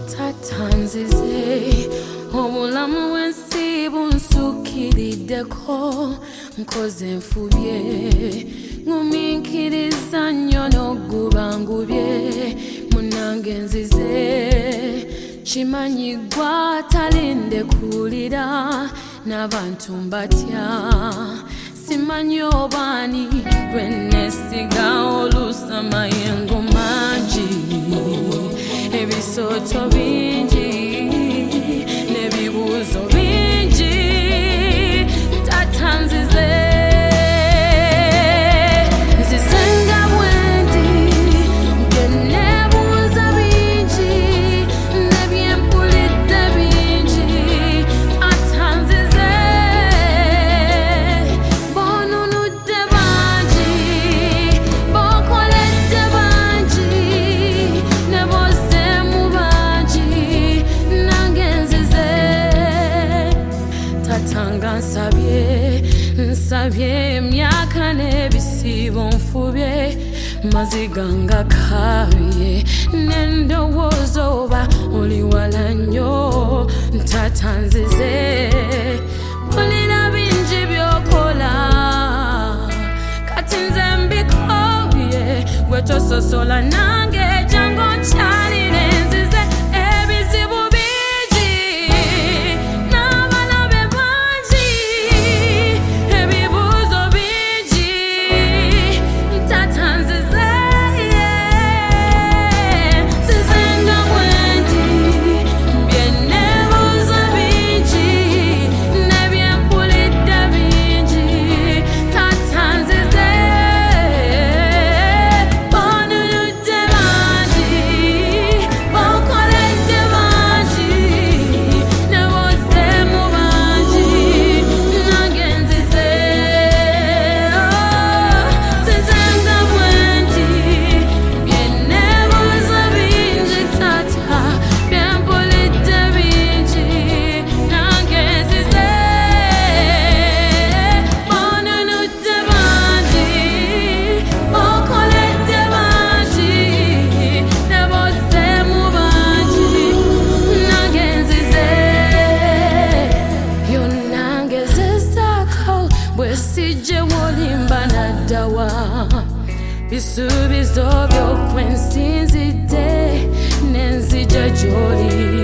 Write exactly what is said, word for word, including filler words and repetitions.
tatanzize obulamu bw'ensi bunsukirideko nkoze nfubye nguminkiriza nnyo n'ogubangubye munange nzize kimanyigwa talindekulira n'abantu mbatya simanyi obani gwe nesiga oluusi amayengo mangi ebisoto bingi n'ebibuuzo bingi tatanzize nzizenga bwendi bye neebuuza bingi n'ebyempulidde bingi tatanzize boonunudde bangi bookoledde bangi ne bozzeemu bangi nange nzize tatanga nsabye nsabye emyaka n'ebisiibo nfubye maziga nga kabye n'endowooza oba oli wala nnyo tatanzize olina bingi by'okola kati nze mbikobye gwe tososola nange jangu nkyalire nzize ebizibu bingi n'abalabe bangi ebibuuzo bingi tatanzize nzizenga bwendi bye neebuuza bingi n'ebyempulidde bingi tatanzize boonunudde bangi bookoledde bangi ne bozzeemu bangi nange nzize nzizenga bwendi bye neebuuza bingi tata byempulidde bingi nange nzize boonunudde bangi bookoledde bangi ne bozzeemu bangi nange nzize byonna ngezezaako bwe sijje wolimba naddawa bisuubizo by'okwensinzidde n'enzija gy'oli